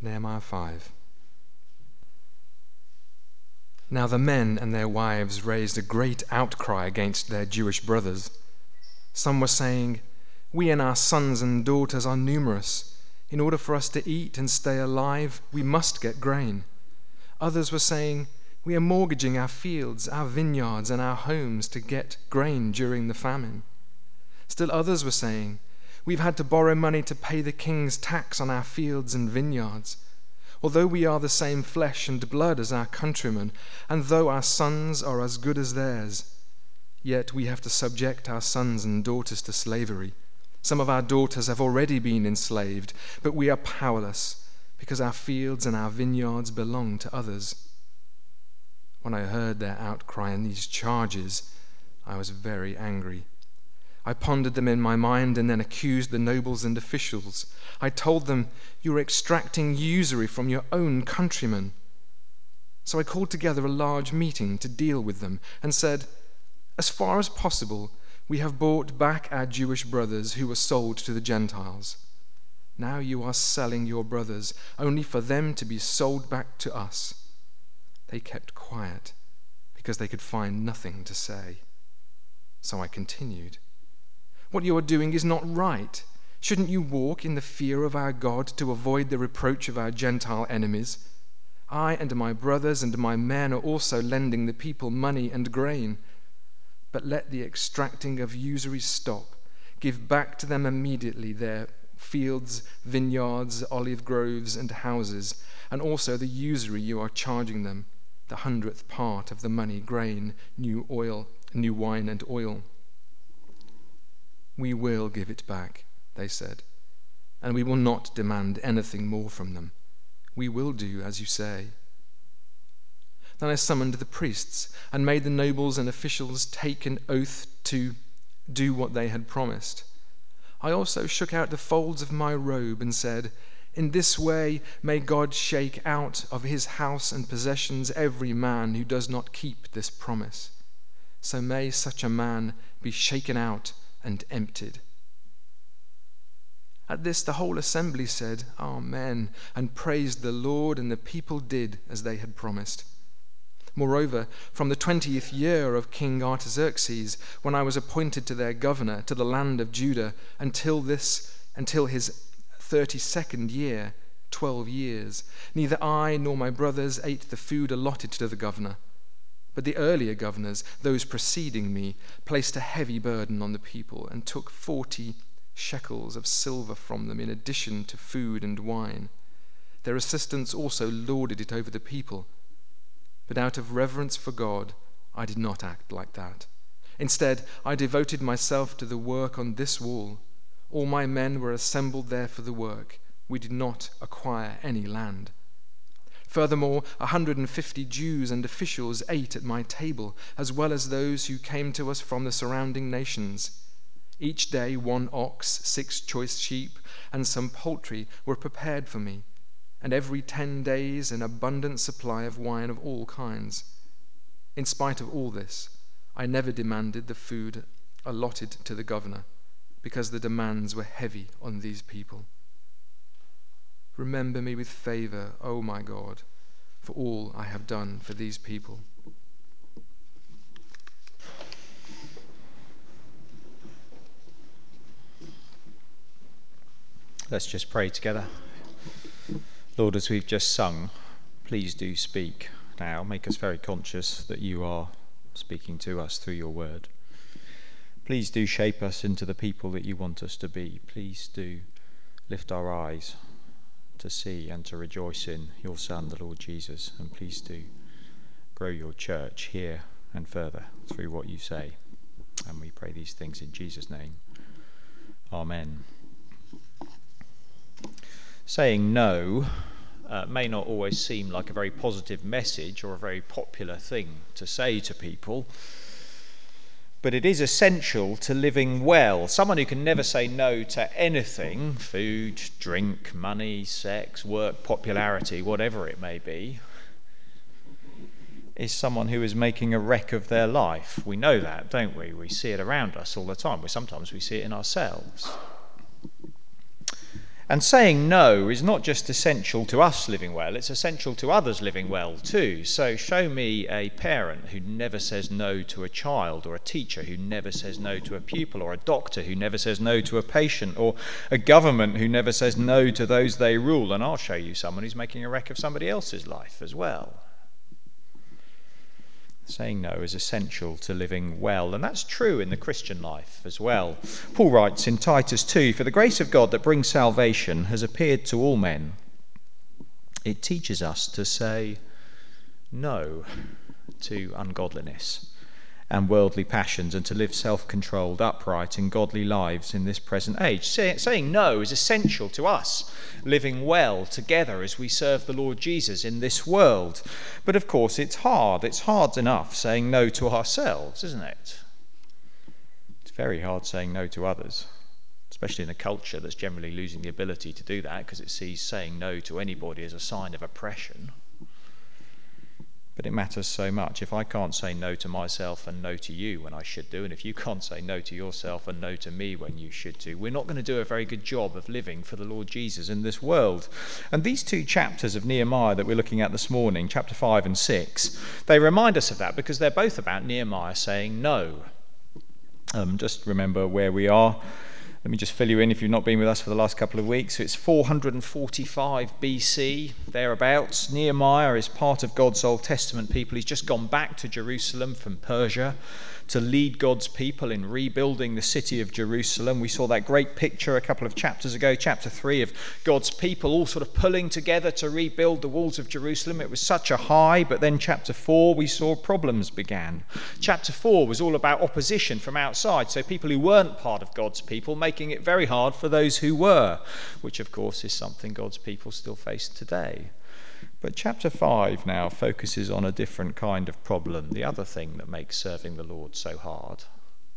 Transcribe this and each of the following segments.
Nehemiah 5. Now the men and their wives raised a great outcry against their Jewish brothers. Some were saying, "We and our sons and daughters are numerous. In order for us to eat and stay alive, we must get grain." Others were saying, "We are mortgaging our fields, our vineyards, and our homes to get grain during the famine." Still others were saying, "We've had to borrow money to pay the king's tax on our fields and vineyards. Although we are the same flesh and blood as our countrymen, and though our sons are as good as theirs, yet we have to subject our sons and daughters to slavery. Some of our daughters have already been enslaved, but we are powerless because our fields and our vineyards belong to others." When I heard their outcry and these charges, I was very angry. I pondered them in my mind and then accused the nobles and officials. I told them, "You are extracting usury from your own countrymen." So I called together a large meeting to deal with them and said, "As far as possible, we have bought back our Jewish brothers who were sold to the Gentiles. Now you are selling your brothers only for them to be sold back to us." They kept quiet because they could find nothing to say. So I continued, "What you are doing is not right. Shouldn't you walk in the fear of our God to avoid the reproach of our Gentile enemies? I and my brothers and my men are also lending the people money and grain. But let the extracting of usury stop. Give back to them immediately their fields, vineyards, olive groves, and houses, and also the usury you are charging them, the 100th part of the money, grain, new wine and oil." "We will give it back," they said, "and we will not demand anything more from them. We will do as you say." Then I summoned the priests and made the nobles and officials take an oath to do what they had promised. I also shook out the folds of my robe and said, "In this way may God shake out of his house and possessions every man who does not keep this promise. So may such a man be shaken out and emptied." At this the whole assembly said, "Amen," and praised the Lord, and the people did as they had promised. Moreover, from the 20th year of King Artaxerxes, when I was appointed to their governor to the land of Judah, until his 32nd year, 12 years, neither I nor my brothers ate the food allotted to the governor. But the earlier governors, those preceding me, placed a heavy burden on the people and took 40 shekels of silver from them in addition to food and wine. Their assistants also lorded it over the people. But out of reverence for God, I did not act like that. Instead, I devoted myself to the work on this wall. All my men were assembled there for the work. We did not acquire any land. Furthermore, 150 Jews and officials ate at my table, as well as those who came to us from the surrounding nations. Each day 1 ox, 6 choice sheep, and some poultry were prepared for me, and every 10 days an abundant supply of wine of all kinds. In spite of all this, I never demanded the food allotted to the governor, because the demands were heavy on these people. Remember me with favor, O my God, for all I have done for these people." Let's just pray together. Lord, as we've just sung, please do speak now. Make us very conscious that you are speaking to us through your word. Please do shape us into the people that you want us to be. Please do lift our eyes to see and to rejoice in your Son, the Lord Jesus. And please do grow your church here and further through what you say. And we pray these things in Jesus' name. Amen. Saying no may not always seem like a very positive message or a very popular thing to say to people, but it is essential to living well. Someone who can never say no to anything, food, drink, money, sex, work, popularity, whatever it may be, is someone who is making a wreck of their life. We know that, don't we? We see it around us all the time. Sometimes we see it in ourselves. And saying no is not just essential to us living well, it's essential to others living well too. So show me a parent who never says no to a child, or a teacher who never says no to a pupil, or a doctor who never says no to a patient, or a government who never says no to those they rule, and I'll show you someone who's making a wreck of somebody else's life as well. Saying no is essential to living well, and that's true in the Christian life as well. Paul writes in Titus 2, "For the grace of God that brings salvation has appeared to all men. It teaches us to say no to ungodliness and worldly passions, and to live self-controlled, upright, and godly lives in this present age." Saying no is essential to us living well together as we serve the Lord Jesus in this world. But of course it's hard. It's hard enough saying no to ourselves, isn't it? It's very hard saying no to others, especially in a culture that's generally losing the ability to do that because it sees saying no to anybody as a sign of oppression. But it matters so much. If I can't say no to myself and no to you when I should do, and if you can't say no to yourself and no to me when you should do, we're not going to do a very good job of living for the Lord Jesus in this world. And these two chapters of Nehemiah that we're looking at this morning, chapter 5 and 6, they remind us of that because they're both about Nehemiah saying no. Just remember where we are. Let me just fill you in if you've not been with us for the last couple of weeks. So it's 445 BC, thereabouts. Nehemiah is part of God's Old Testament people. He's just gone back to Jerusalem from Persia to lead God's people in rebuilding the city of Jerusalem. We saw that great picture a couple of chapters ago, chapter 3, of God's people all sort of pulling together to rebuild the walls of Jerusalem. It was such a high, but then chapter 4 we saw problems began. Chapter 4 was all about opposition from outside, so people who weren't part of God's people making it very hard for those who were, which of course is something God's people still face today. But chapter 5 now focuses on a different kind of problem, the other thing that makes serving the Lord so hard.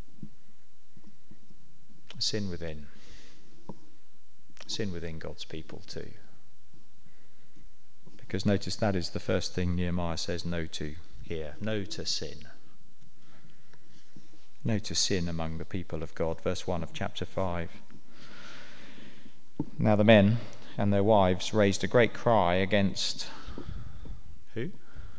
Sin within. Sin within God's people too. Because notice that is the first thing Nehemiah says no to here. No to sin. No to sin among the people of God. Verse 1 of chapter 5. Now the men and their wives raised a great cry against who?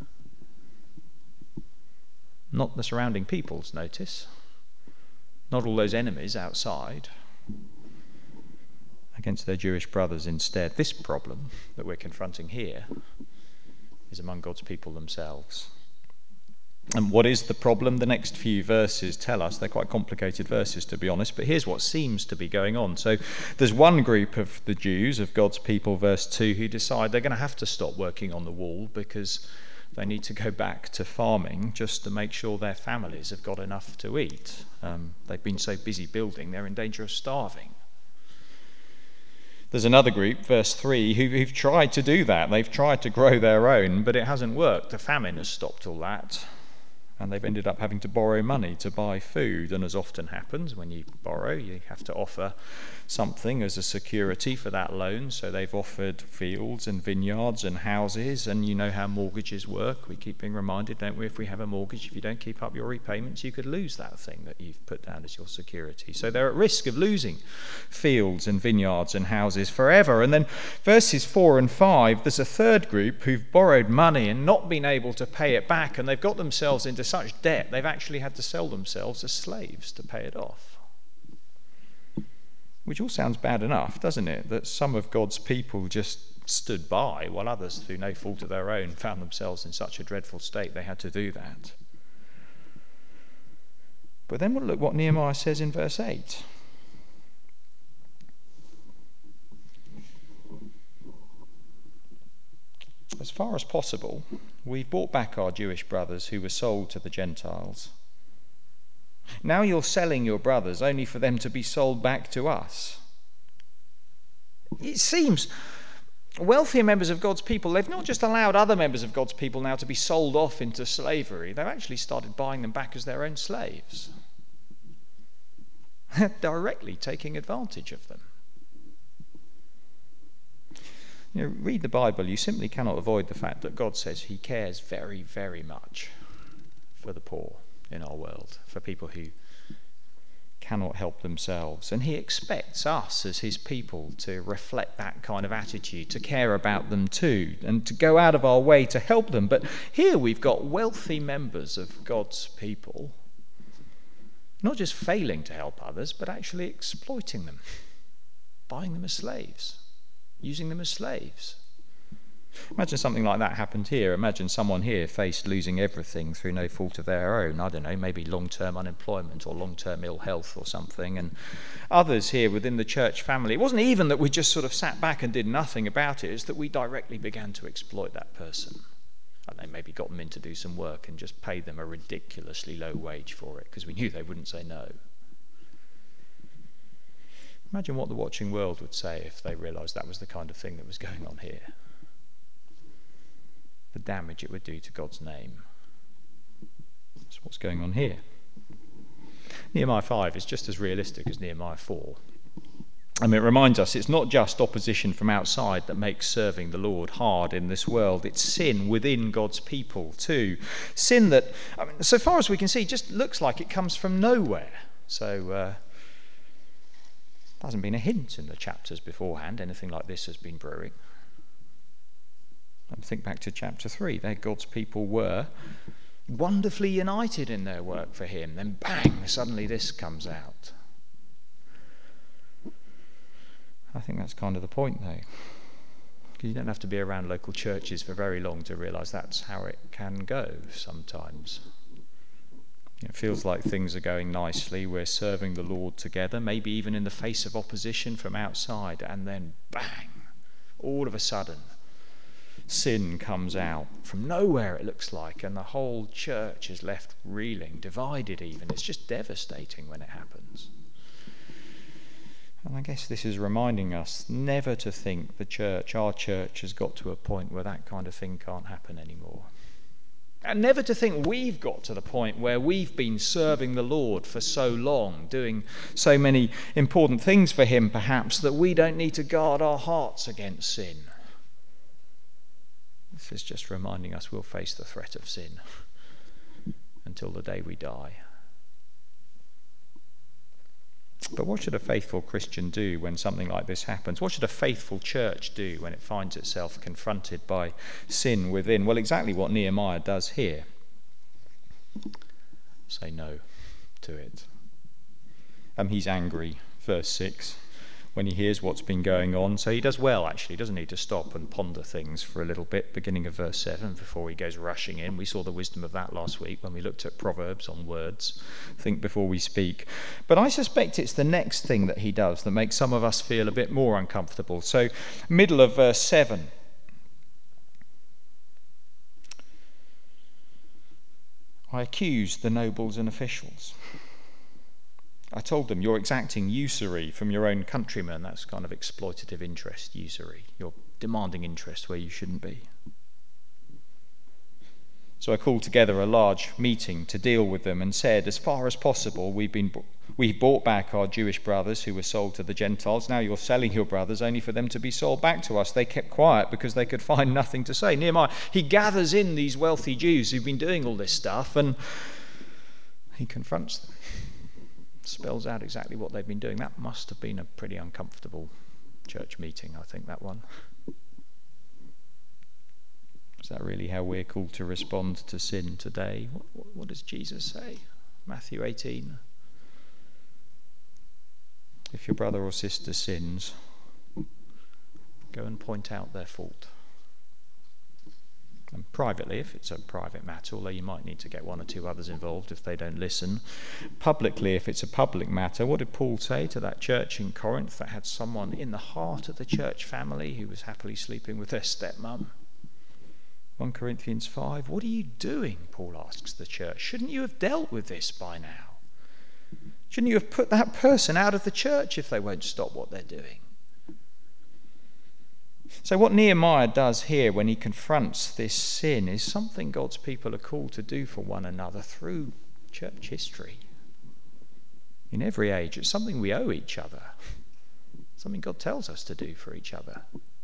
Not the surrounding peoples, notice. Not all those enemies outside. Against their Jewish brothers instead. This problem that we're confronting here is among God's people themselves. And what is the problem? The next few verses tell us. They're quite complicated verses, to be honest, but here's what seems to be going on. So there's one group of the Jews, of God's people, verse 2, who decide they're going to have to stop working on the wall because they need to go back to farming just to make sure their families have got enough to eat. They've been so busy building, they're in danger of starving. There's another group, verse 3, who've tried to do that. They've tried to grow their own, but it hasn't worked. The famine has stopped all that. And they've ended up having to borrow money to buy food. And as often happens, when you borrow, you have to offer something as a security for that loan. So they've offered fields and vineyards and houses. And you know how mortgages work. We keep being reminded, don't we? If we have a mortgage, if you don't keep up your repayments, you could lose that thing that you've put down as your security. So they're at risk of losing fields and vineyards and houses forever. And then verses 4 and 5, there's a third group who've borrowed money and not been able to pay it back. And they've got themselves into such debt, they've actually had to sell themselves as slaves to pay it off. Which all sounds bad enough, doesn't it? That some of God's people just stood by while others, through no fault of their own, found themselves in such a dreadful state they had to do that. But then we'll look what Nehemiah says in verse 8. As far as possible, we've brought back our Jewish brothers who were sold to the Gentiles. Now you're selling your brothers only for them to be sold back to us. It seems wealthier members of God's people, they've not just allowed other members of God's people now to be sold off into slavery, they've actually started buying them back as their own slaves. They're directly taking advantage of them. You know, read the Bible, you simply cannot avoid the fact that God says he cares very, very much for the poor in our world, for people who cannot help themselves. And he expects us as his people to reflect that kind of attitude, to care about them too, and to go out of our way to help them. But here we've got wealthy members of God's people not just failing to help others, but actually exploiting them, buying them as slaves, using them as slaves. Imagine something like that happened here. Imagine someone here faced losing everything through no fault of their own. I don't know, maybe long-term unemployment or long-term ill health or something. And others here within the church family, it wasn't even that we just sort of sat back and did nothing about it. It's that we directly began to exploit that person. I don't know, maybe got them in to do some work and just paid them a ridiculously low wage for it because we knew they wouldn't say no. Imagine what the watching world would say if they realised that was the kind of thing that was going on here. The damage it would do to God's name. That's what's going on here. Nehemiah 5 is just as realistic as Nehemiah 4. I mean, it reminds us it's not just opposition from outside that makes serving the Lord hard in this world. It's sin within God's people too. Sin that, I mean, so far as we can see, just looks like it comes from nowhere. So, there hasn't been a hint in the chapters beforehand anything like this has been brewing. And think back to chapter 3. There God's people were wonderfully united in their work for him. Then bang, suddenly this comes out. I think that's kind of the point though. Because you don't have to be around local churches for very long to realise that's how it can go sometimes. It feels like things are going nicely. We're serving the Lord together, maybe even in the face of opposition from outside. And then bang, all of a sudden, sin comes out from nowhere, it looks like, and the whole church is left reeling, divided even. It's just devastating when it happens. And I guess this is reminding us never to think the church, our church, has got to a point where that kind of thing can't happen anymore. And never to think we've got to the point where we've been serving the Lord for so long, doing so many important things for him perhaps, that we don't need to guard our hearts against sin. This is just reminding us we'll face the threat of sin until the day we die. But what should a faithful Christian do when something like this happens? What should a faithful church do when it finds itself confronted by sin within? Well, exactly what Nehemiah does here. Say no to it. He's angry, verse 6. When he hears what's been going on. So he does well, actually, doesn't he, to stop and ponder things for a little bit, beginning of verse 7, before he goes rushing in. We saw the wisdom of that last week when we looked at Proverbs on words. Think before we speak. But I suspect it's the next thing that he does that makes some of us feel a bit more uncomfortable. So, middle of verse 7. I accused the nobles and officials. I told them, you're exacting usury from your own countrymen. That's kind of exploitative interest, usury. You're demanding interest where you shouldn't be. So I called together a large meeting to deal with them and said, as far as possible, we've bought back our Jewish brothers who were sold to the Gentiles. Now you're selling your brothers only for them to be sold back to us. They kept quiet because they could find nothing to say. Nehemiah, he gathers in these wealthy Jews who've been doing all this stuff and he confronts them. Spells out exactly what they've been doing. That must have been a pretty uncomfortable church meeting, I think, that one. Is that really how we're called to respond to sin today? What does Jesus say? Matthew 18. If your brother or sister sins, go and point out their fault. And privately, if it's a private matter, although you might need to get one or two others involved if they don't listen. Publicly, if it's a public matter, what did Paul say to that church in Corinth that had someone in the heart of the church family who was happily sleeping with their stepmum? 1 Corinthians 5. What are you doing, Paul asks the church. Shouldn't you have dealt with this by now? Shouldn't you have put that person out of the church if they won't stop what they're doing? So what Nehemiah does here when he confronts this sin is something God's people are called to do for one another through church history. In every age, it's something we owe each other. Something God tells us to do for each other.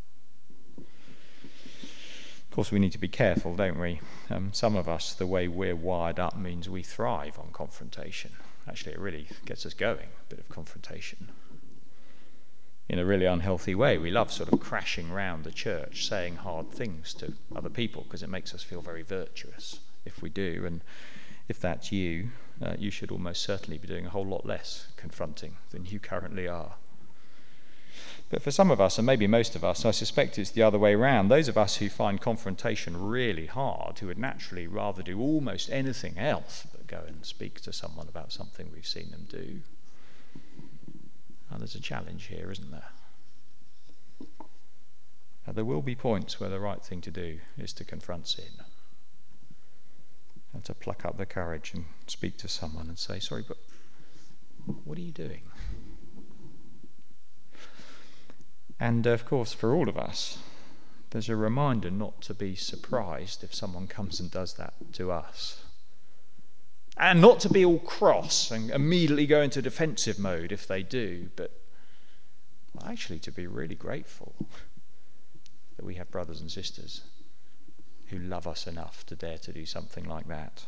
Of course, we need to be careful, don't we? Some of us, the way we're wired up means we thrive on confrontation. Actually, it really gets us going, a bit of confrontation. In a really unhealthy way. We love sort of crashing round the church, saying hard things to other people because it makes us feel very virtuous if we do. And if that's you, you should almost certainly be doing a whole lot less confronting than you currently are. But for some of us, and maybe most of us, I suspect it's the other way around. Those of us who find confrontation really hard, who would naturally rather do almost anything else but go and speak to someone about something we've seen them do. There's a challenge here, isn't there? There will be points where the right thing to do is to confront sin and to pluck up the courage and speak to someone and say, sorry, but what are you doing? And of course, for all of us, there's a reminder not to be surprised if someone comes and does that to us. And not to be all cross and immediately go into defensive mode if they do, but actually to be really grateful that we have brothers and sisters who love us enough to dare to do something like that.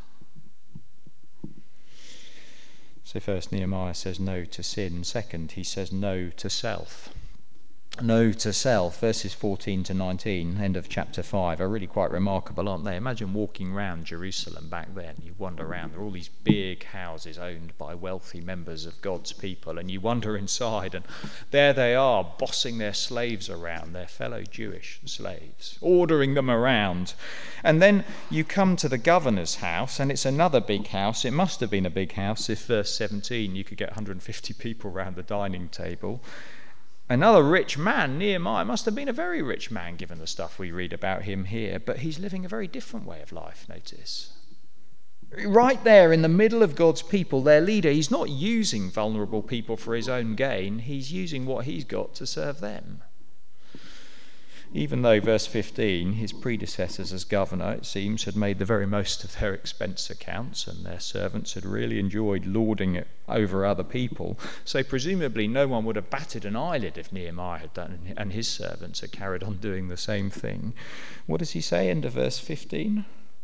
So first, Nehemiah says no to sin. Second, he says no to self. No to self, verses 14 to 19, end of chapter 5, are really quite remarkable, aren't they? Imagine walking around Jerusalem back then. You wander around, there are all these big houses owned by wealthy members of God's people, and you wander inside, and there they are, bossing their slaves around, their fellow Jewish slaves, ordering them around. And then you come to the governor's house, and it's another big house. It must have been a big house if, verse 17, you could get 150 people around the dining table. Another rich man, Nehemiah, must have been a very rich man given the stuff we read about him here, but he's living a very different way of life, notice. Right there in the middle of God's people, their leader, he's not using vulnerable people for his own gain, he's using what he's got to serve them. Even though, verse 15, his predecessors as governor, it seems, had made the very most of their expense accounts and their servants had really enjoyed lording it over other people. So presumably no one would have batted an eyelid if Nehemiah had done and his servants had carried on doing the same thing. What does he say end of verse 15?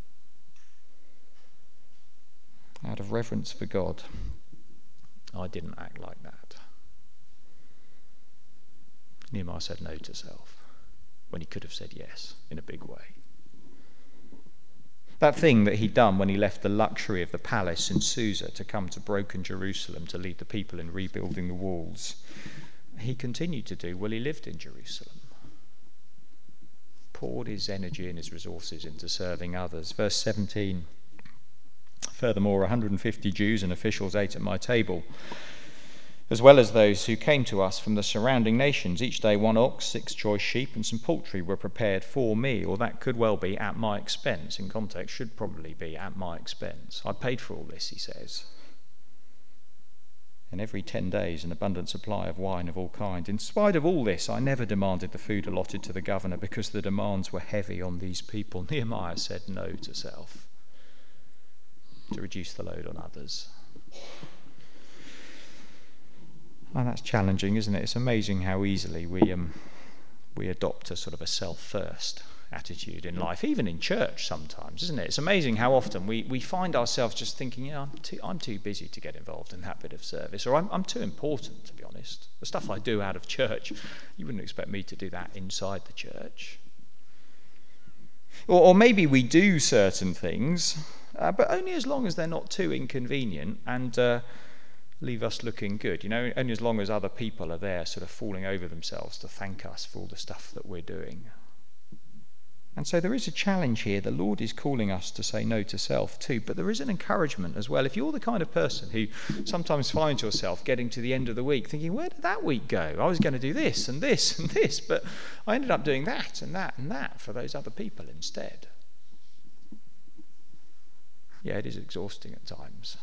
Out of reverence for God, I didn't act like that. Nehemiah said no to self when he could have said yes in a big way. That thing that he'd done when he left the luxury of the palace in Susa to come to broken Jerusalem to lead the people in rebuilding the walls, he continued to do while he lived in Jerusalem. Poured his energy and his resources into serving others. Verse 17, furthermore, 150 Jews and officials ate at my table, as well as those who came to us from the surrounding nations. Each day 1 ox, 6 choice sheep, and some poultry were prepared for me. Or that could well be at my expense. In context, should probably be at my expense. I paid for all this, he says. And every 10 days an abundant supply of wine of all kinds. In spite of all this, I never demanded the food allotted to the governor because the demands were heavy on these people. Nehemiah said no to self, to reduce the load on others. And that's challenging, isn't it? It's amazing how easily we adopt a sort of a self-first attitude in life, even in church sometimes, isn't it? It's amazing how often we find ourselves just thinking, I'm too busy to get involved in that bit of service, or I'm too important, to be honest. The stuff I do out of church, you wouldn't expect me to do that inside the church. Or maybe we do certain things, but only as long as they're not too inconvenient and leave us looking good, only as long as other people are there sort of falling over themselves to thank us for all the stuff that we're doing. And so there is a challenge here. The Lord is calling us to say no to self too, but there is an encouragement as well. If you're the kind of person who sometimes finds yourself getting to the end of the week thinking, where did that week go? I was going to do this and this and this, but I ended up doing that and that and that for those other people instead. Yeah, it is exhausting at times.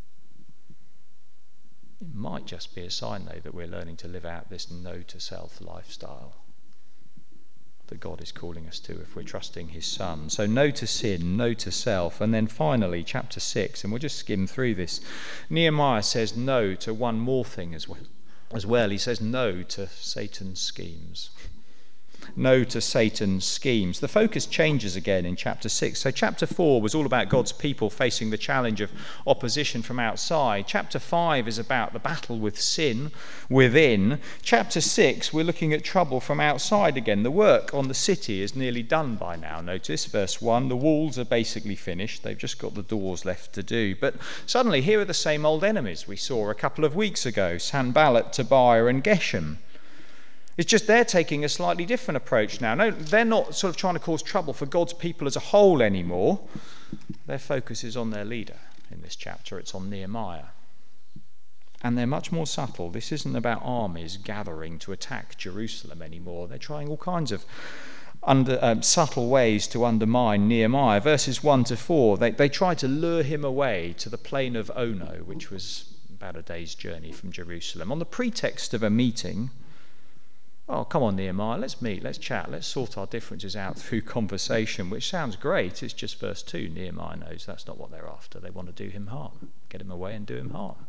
It might just be a sign, though, that we're learning to live out this no-to-self lifestyle that God is calling us to if we're trusting his Son. So no to sin, no to self. And then finally, chapter 6, and we'll just skim through this. Nehemiah says no to one more thing as well. He says no to Satan's schemes. no to Satan's schemes. The focus changes again in chapter 6. So chapter 4 was all about God's people facing the challenge of opposition from outside. Chapter 5 is about the battle with sin within. Chapter 6, we're looking at trouble from outside again. The work on the city is nearly done by now. Notice verse 1, the walls are basically finished. They've just got the doors left to do. But suddenly here are the same old enemies we saw a couple of weeks ago, Sanballat, Tobiah and Geshem. It's just they're taking a slightly different approach now. No, they're not sort of trying to cause trouble for God's people as a whole anymore. Their focus is on their leader in this chapter. It's on Nehemiah. And they're much more subtle. This isn't about armies gathering to attack Jerusalem anymore. They're trying all kinds of subtle ways to undermine Nehemiah. Verses 1 to 4, they try to lure him away to the plain of Ono, which was about a day's journey from Jerusalem, on the pretext of a meeting. Oh, come on, Nehemiah, let's meet, let's chat, let's sort our differences out through conversation, which sounds great. It's just verse 2. Nehemiah knows that's not what they're after. They want to do him harm, get him away and do him harm.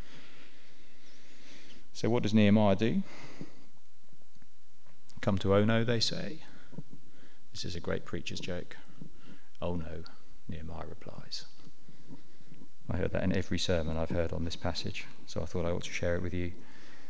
So what does Nehemiah do? Come to Ono, they say. This is a great preacher's joke. Oh no, Nehemiah replies. I heard that in every sermon I've heard on this passage, so I thought I ought to share it with you.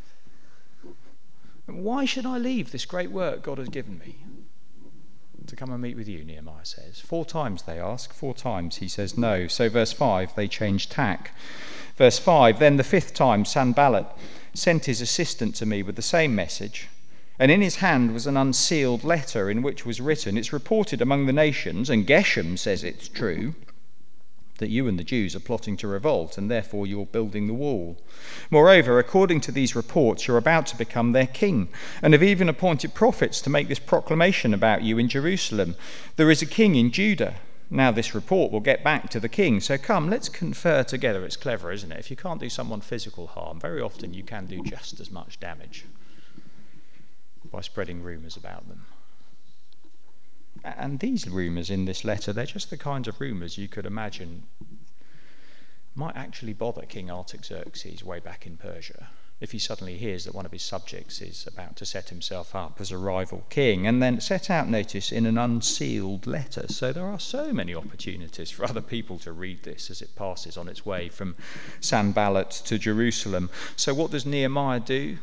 Why should I leave this great work God has given me to come and meet with you, Nehemiah says. 4 times they ask, 4 times he says no. So verse 5, they change tack. Verse 5, then the 5th time Sanballat sent his assistant to me with the same message, and in his hand was an unsealed letter in which was written, it's reported among the nations, and Geshem says it's true, that you and the Jews are plotting to revolt, and therefore you're building the wall. Moreover, according to these reports, you're about to become their king, and have even appointed prophets to make this proclamation about you in Jerusalem. There is a king in Judah. Now this report will get back to the king, so come, let's confer together. It's clever, isn't it? If you can't do someone physical harm, very often you can do just as much damage by spreading rumours about them. And these rumours in this letter, they're just the kinds of rumours you could imagine might actually bother King Artaxerxes way back in Persia if he suddenly hears that one of his subjects is about to set himself up as a rival king, and then set out, notice, in an unsealed letter. So there are so many opportunities for other people to read this as it passes on its way from Sanballat to Jerusalem. So what does Nehemiah do?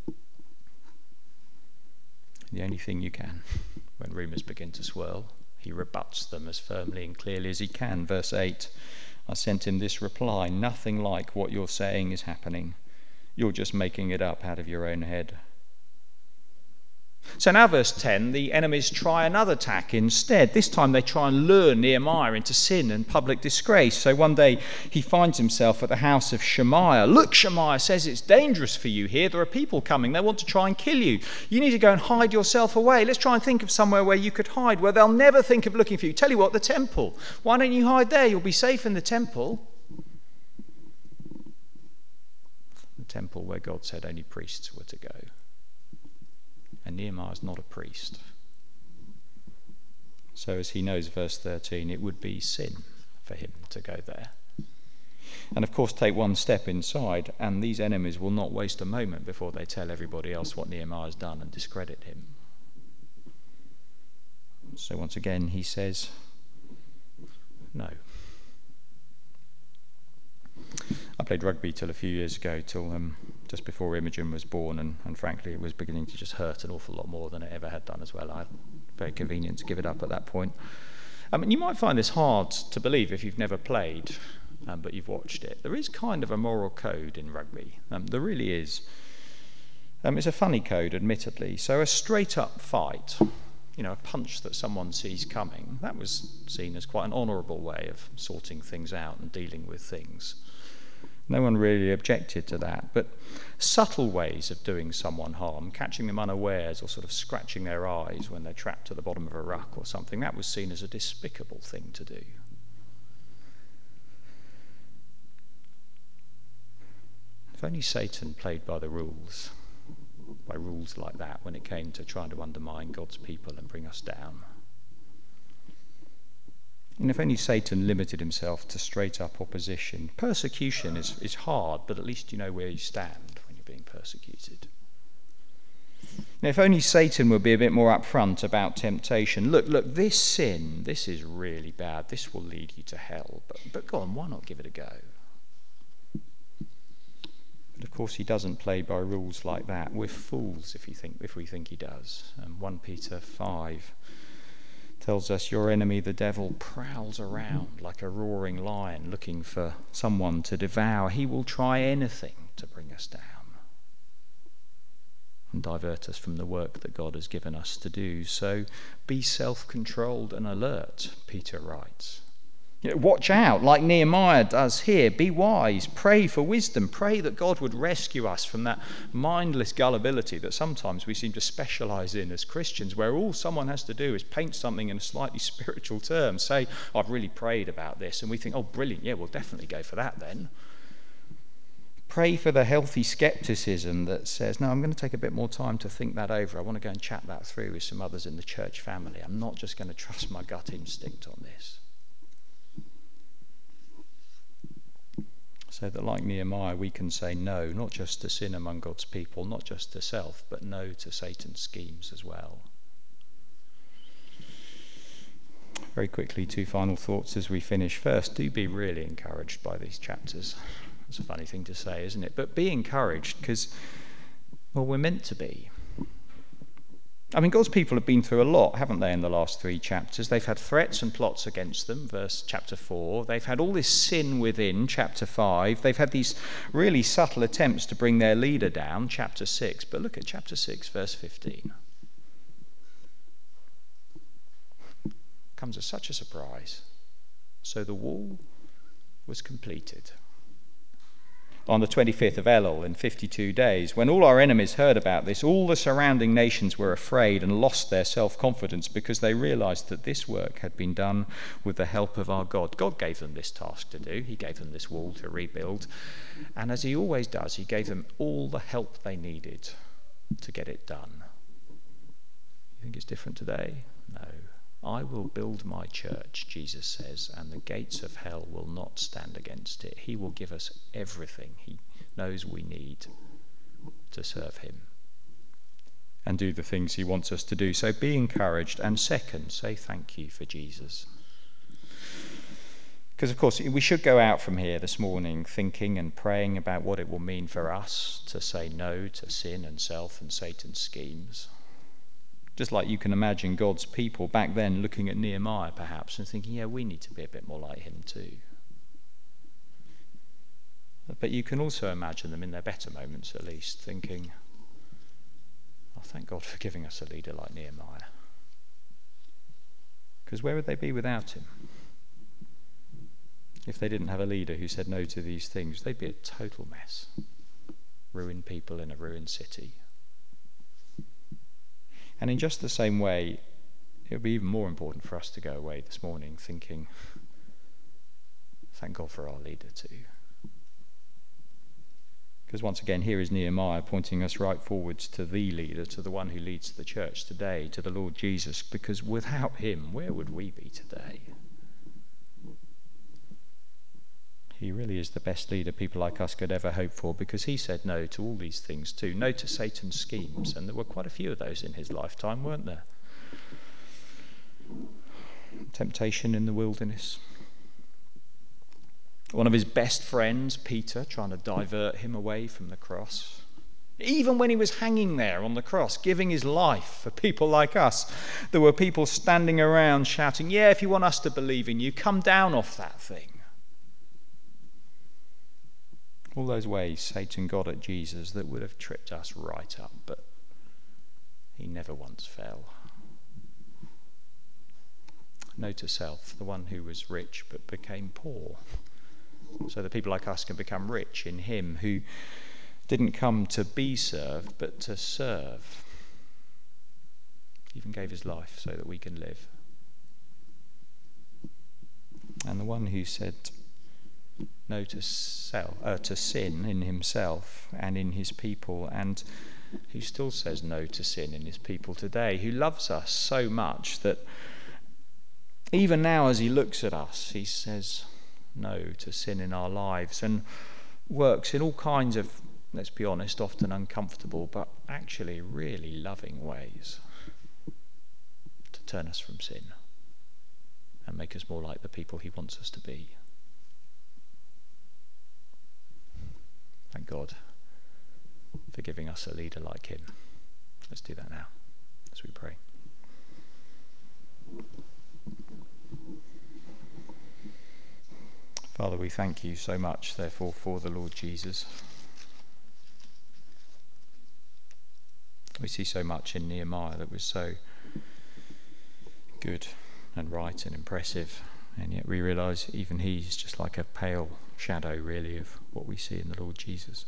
The only thing you can. When rumours begin to swirl, he rebuts them as firmly and clearly as he can. Verse 8, I sent him this reply, nothing like what you're saying is happening. You're just making it up out of your own head. So now verse 10, the enemies try another tack instead. This time they try and lure Nehemiah into sin and public disgrace. So one day he finds himself at the house of Shemaiah. Look, Shemaiah says, it's dangerous for you here. There are people coming. They want to try and kill you. You need to go and hide yourself away. Let's try and think of somewhere where you could hide, where they'll never think of looking for you. Tell you what, the temple. Why don't you hide there? You'll be safe in the temple. The temple where God said only priests were to go. And Nehemiah's not a priest. So as he knows, verse 13, it would be sin for him to go there. And of course, take one step inside, and these enemies will not waste a moment before they tell everybody else what Nehemiah's done and discredit him. So once again, he says, no. I played rugby till a few years ago, till just before Imogen was born, and frankly it was beginning to just hurt an awful lot more than it ever had done as well. Very convenient to give it up at that point. And you might find this hard to believe if you've never played, but you've watched it. There is kind of a moral code in rugby. There really is. It's a funny code, admittedly. So a straight-up fight, a punch that someone sees coming, that was seen as quite an honourable way of sorting things out and dealing with things. No one really objected to that, but subtle ways of doing someone harm, catching them unawares or sort of scratching their eyes when they're trapped at the bottom of a ruck or something, that was seen as a despicable thing to do. If only Satan played by the rules, by rules like that when it came to trying to undermine God's people and bring us down. And if only Satan limited himself to straight-up opposition. Persecution is hard, but at least you know where you stand when you're being persecuted. Now, if only Satan would be a bit more upfront about temptation. Look, this sin, this is really bad. This will lead you to hell. But go on, why not give it a go? But of course, he doesn't play by rules like that. We're fools if we think he does. 1 Peter 5 tells us, your enemy, the devil, prowls around like a roaring lion looking for someone to devour. He will try anything to bring us down and divert us from the work that God has given us to do. So be self-controlled and alert, Peter writes. Watch out, like Nehemiah does here. Be wise. Pray for wisdom. Pray that God would rescue us from that mindless gullibility that sometimes we seem to specialize in as Christians, where all someone has to do is paint something in a slightly spiritual term, say, I've really prayed about this, and we think, oh, brilliant, yeah, we'll definitely go for that then. Pray for the healthy skepticism that says, no, I'm going to take a bit more time to think that over. I want to go and chat that through with some others in the church family. I'm not just going to trust my gut instinct on this. So that like Nehemiah, we can say no, not just to sin among God's people, not just to self, but no to Satan's schemes as well. Very quickly, 2 final thoughts as we finish. First, do be really encouraged by these chapters. It's a funny thing to say, isn't it? But be encouraged because, well, we're meant to be. I mean, God's people have been through a lot, haven't they, in the last 3 chapters? They've had threats and plots against them, chapter 4. They've had all this sin within, chapter 5. They've had these really subtle attempts to bring their leader down, chapter 6. But look at chapter 6, verse 15. Comes as such a surprise. So the wall was completed on the 25th of Elul in 52 days. When all our enemies heard about this, all the surrounding nations were afraid and lost their self-confidence because they realized that this work had been done with the help of our God. God gave them this task to do. He gave them this wall to rebuild. And as he always does, he gave them all the help they needed to get it done. You think it's different today? No. I will build my church, Jesus says, and the gates of hell will not stand against it. He will give us everything he knows we need to serve him and do the things he wants us to do. So be encouraged. And second, say thank you for Jesus. Because, of course, we should go out from here this morning thinking and praying about what it will mean for us to say no to sin and self and Satan's schemes. Just like you can imagine God's people back then looking at Nehemiah perhaps and thinking, yeah, we need to be a bit more like him too. But you can also imagine them in their better moments at least thinking, oh, thank God for giving us a leader like Nehemiah. Because where would they be without him? If they didn't have a leader who said no to these things, they'd be a total mess. Ruined people in a ruined city. And in just the same way, it would be even more important for us to go away this morning thinking, thank God for our leader too. Because once again, here is Nehemiah pointing us right forwards to the leader, to the one who leads the church today, to the Lord Jesus, because without him, where would we be today? He really is the best leader people like us could ever hope for, because he said no to all these things too. No to Satan's schemes, and there were quite a few of those in his lifetime, weren't there? Temptation in the wilderness. One of his best friends, Peter, trying to divert him away from the cross. Even when he was hanging there on the cross, giving his life for people like us, there were people standing around shouting, yeah, if you want us to believe in you, come down off that thing. All those ways Satan got at Jesus that would have tripped us right up, but he never once fell. No to self, the one who was rich but became poor, so that people like us can become rich in him who didn't come to be served but to serve. He even gave his life so that we can live. And the one who said no to sin in himself and in his people, and who still says no to sin in his people today, who loves us so much that even now as he looks at us, he says no to sin in our lives and works in all kinds of let's be honest, often uncomfortable, but actually really loving ways to turn us from sin and make us more like the people he wants us to be. Thank God for giving us a leader like him. Let's do that now as we pray. Father, we thank you so much, therefore, for the Lord Jesus. We see so much in Nehemiah that was so good and right and impressive, and yet we realise even he's just like a pale shadow, really, of what we see in the Lord Jesus.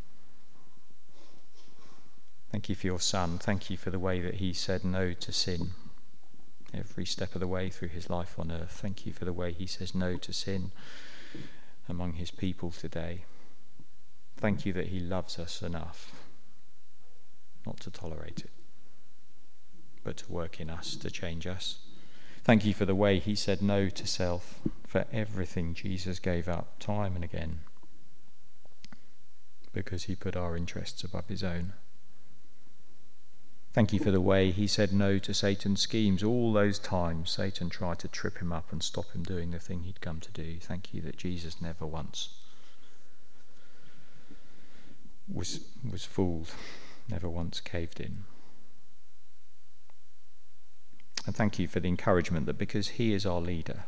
Thank you for your Son. Thank you for the way that he said no to sin every step of the way through his life on earth. Thank you for the way he says no to sin among his people today. Thank you that he loves us enough not to tolerate it, but to work in us, to change us. Thank you for the way he said no to self, for everything Jesus gave up time and again, because he put our interests above his own. Thank you for the way he said no to Satan's schemes. All those times Satan tried to trip him up and stop him doing the thing he'd come to do. Thank you that Jesus never once was fooled, never once caved in. And thank you for the encouragement that because he is our leader,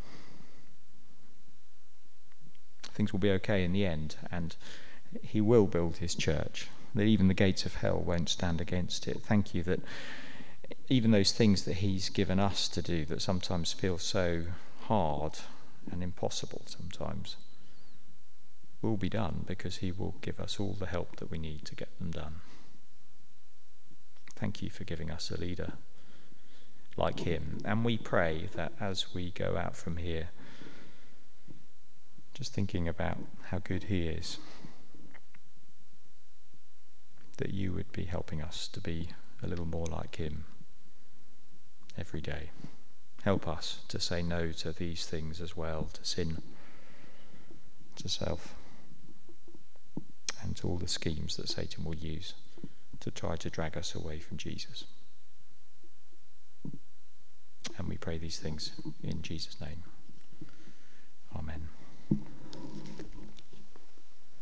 things will be okay in the end, and he will build his church, that even the gates of hell won't stand against it. Thank you that even those things that he's given us to do that sometimes feel so hard and impossible sometimes will be done, because he will give us all the help that we need to get them done. Thank you for giving us a leader like him. And we pray that as we go out from here, just thinking about how good he is, that you would be helping us to be a little more like him every day. Help us to say no to these things as well, to sin, to self, and to all the schemes that Satan will use to try to drag us away from Jesus. And we pray these things in Jesus' name. Amen.